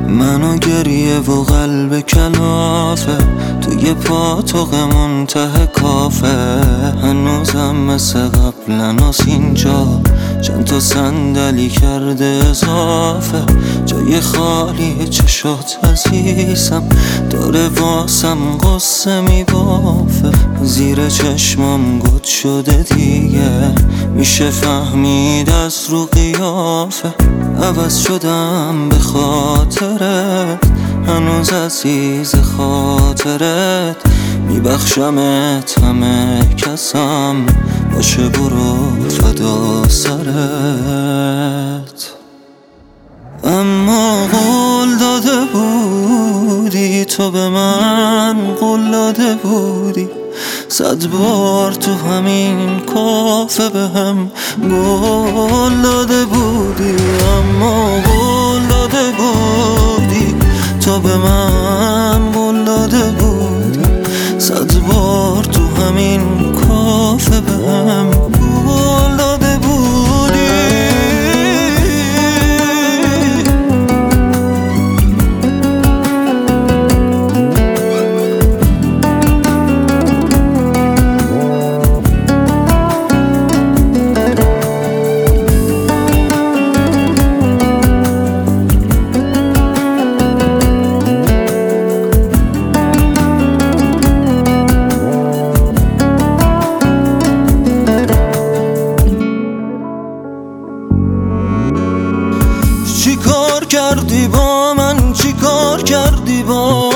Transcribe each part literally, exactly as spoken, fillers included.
منو گریه و قلب کلافه، توی پاتوق منتهی کافه. هنوزم مثل قبلناس اینجا، چند تا صندلی کرده اضافه. جای خالی چشات عزیزم، داره واسم قصه میبافه. زیر چشمام گد شده دیگه، میشه فهمید از رو قیافه. عوض شدم به خاطرت، هنوز عزیز خاطرت. میبخشمت همه کسم، باشه برو فدا سرت. اما قول داده بودی تو به من، قول داده بودی صد بار تو همین کافه به هم قول داده بودی. اما قول داده بودی تو به من، قول داده بودی صد بار تو همین کافه به هم قول داده بودی. چی کار کردی با من، چی کار کردی با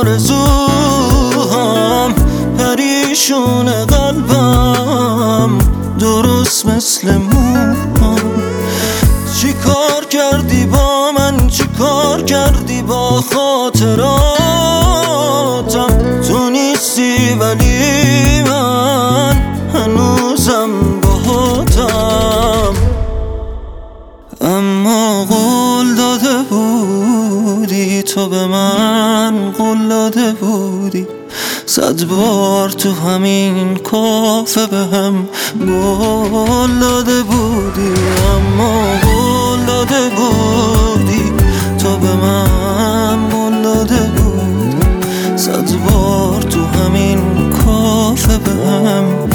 آرزوهام؟ پریشون قلبم درست مثل موهام. چی کار کردی با من، چی کار کردی با خاطراتم؟ تو نیستی ولی من هنوزم باهاتم. اما قول داده بودی تو به من، قول داده بودی صد بار تو همین کافه به هم قول داده بودی. اما قول داده بودی تو به من، قول داده بودی صد بار تو همین کافه به هم